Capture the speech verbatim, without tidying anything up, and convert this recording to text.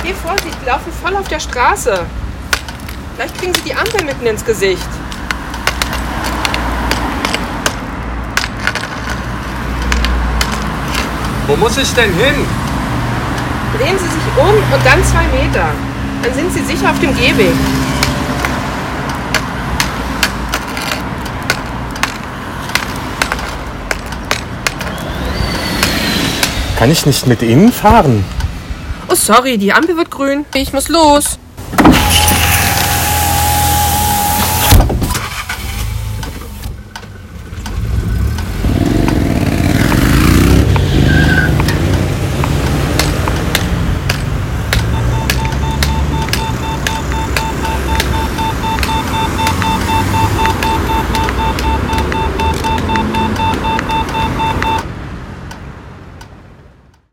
Hey, Vorsicht, die laufen voll auf der Straße. Vielleicht kriegen sie die Ampel mitten ins Gesicht. Wo muss ich denn hin? Drehen Sie sich um und dann zwei Meter. Dann sind Sie sicher auf dem Gehweg. Kann ich nicht mit Ihnen fahren? Oh, sorry, die Ampel wird grün. Ich muss los.